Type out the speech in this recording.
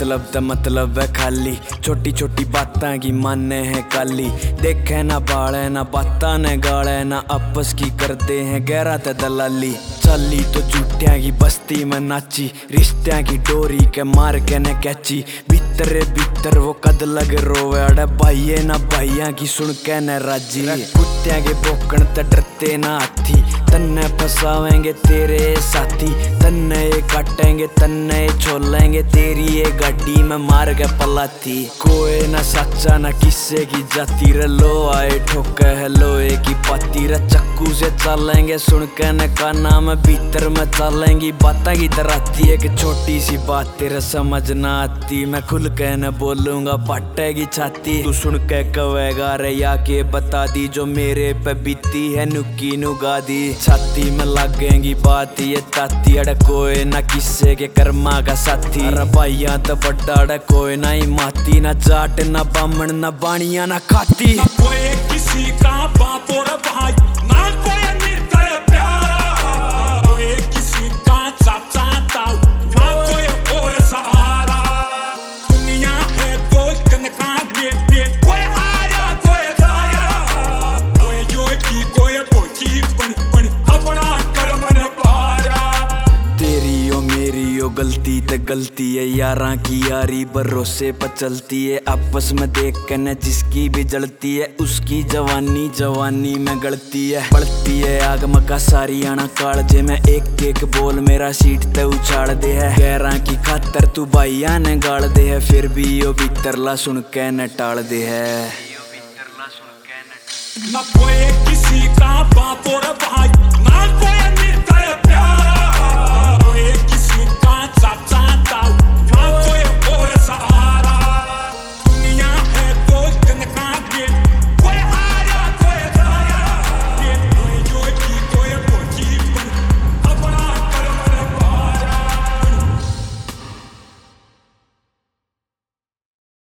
मतलब दा मतलब है खाली, छोटी छोटी बातां की माने है काली। देखे ना बाले ना बातां ने गाले, ना आपस की करते हैं गहरा ते दलाली। चाली तो झूठिया की बस्ती में नाची, रिश्तियां की डोरी के मार के ने कैची। भीतर भीतर वो कद लग रोवे, अड़े भाइये ना भाइया की सुन के ने राजी। कुत्तियां के भौंकण ते डरते ना हाथी, तन्ने फसावेंगे तेरे साथी। तन्ने ये काटेंगे तन्ने ये छोलेंगे, तेरी ये गाड़ी में मार के पलाती। कोई ना सच्चा ना किस्से की जाती रे, लो आए ठोके है लोहे की पाती रे। चक्कू से चलेंगे सुन के न काना में, भीतर में चलेंगी बातें की दराती। एक छोटी सी बात तेरे समझ ना आती, मैं खुल के न बोलूंगा फटेगी छाती। तू सुन के कवेगा रे या के बता दी, जो मेरे पे बीती है नुकी नुगादी। छाती में लगेंगी बात ये ताती, अड़े कोई ना किस्से के कर्मा का साथी। अरे भाइया तो बड़ा अड़े कोई ना ही माती, ना जाट ना बामण ना बाणिया ना खाती। ना कोई किसी का बाप और भाई, ना कोई निर्दय प्यारा, कोई किसी का चाचा ताऊ, ना कोई और सहारा। दुनिया है दो दिन का बेटे, कोई आया कोई गाया, कोई योगी कोई पोची बन बन अपना कर्म न पाया। तेरी ओ मेरी ओ गलती ते गलती है, यारां की यारी भरोसे पर चलती है। आपस में देख के न जिसकी भी जलती है, उसकी जवानी जवानी में गलती है। बढ़ती है आग मका सारी आना कालजे में, एक एक बोल मेरा सीट ते उछाड़ दे है। गैरां की खातर तू भाइया ने गाड़ दे है, फिर भी ओ भीतरला सुन के न टाल दे है। ना कोई किसी का बाप और भाई, ना